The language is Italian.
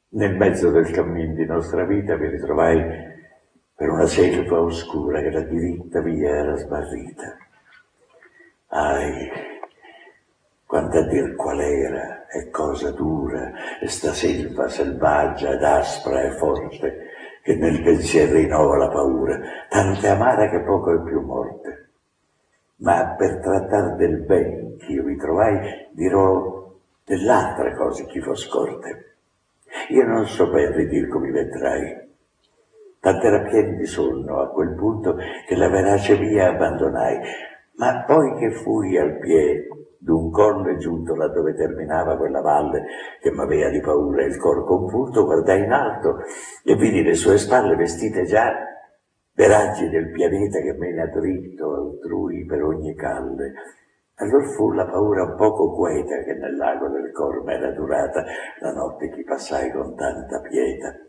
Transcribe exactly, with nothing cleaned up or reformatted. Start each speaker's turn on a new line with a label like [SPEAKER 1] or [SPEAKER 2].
[SPEAKER 1] Nel mezzo del cammin di nostra vita mi ritrovai per una selva oscura che la diritta via era smarrita. Ahi, quanto a dir qual era, è cosa dura, sta selva selvaggia ed aspra e forte, che nel pensiero rinnova la paura, tanto è amara che poco è più morte. Ma per trattar del ben che io vi trovai, dirò dell'altra cosa che fu scorte. Io non so ben ridir come vedrai, tant'era pieno di sonno a quel punto che la verace via abbandonai, ma poi che fui al piede d'un colle giunto là dove terminava quella valle che m'avea di paura il cor conpunto, guardai in alto e vidi le sue spalle vestite già de raggi del pianeta che mena dritto altrui per ogni calle. Allor fu la paura un poco queta che nel lago del cor m'era durata la notte che passai con tanta pietà.